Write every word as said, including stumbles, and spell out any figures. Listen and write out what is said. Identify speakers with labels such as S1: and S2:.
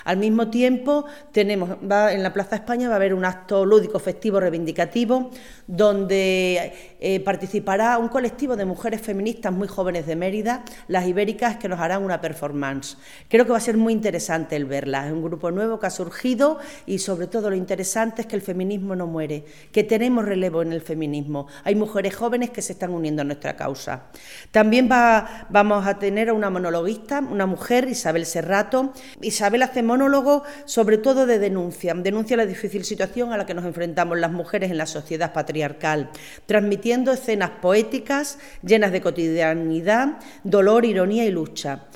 S1: Al mismo tiempo, tenemos va, en la Plaza España va a haber un acto lúdico, festivo, reivindicativo, donde eh, participará un colectivo de mujeres feministas muy jóvenes de Mérida, las ibéricas, que nos harán una performance. Creo que va a ser muy interesante el verlas. Es un grupo nuevo que ha surgido y, sobre todo, lo interesante es que el feminismo no muere, que tenemos relevo en el feminismo. Hay mujeres jóvenes que se están uniendo a nuestra causa. También va, vamos a tener a una monologuista, una mujer, Isabel Serrato. Isabel hace monólogo sobre todo de denuncia, denuncia la difícil situación a la que nos enfrentamos las mujeres en la sociedad patriarcal, transmitiendo escenas poéticas llenas de cotidianidad, dolor, ironía y lucha.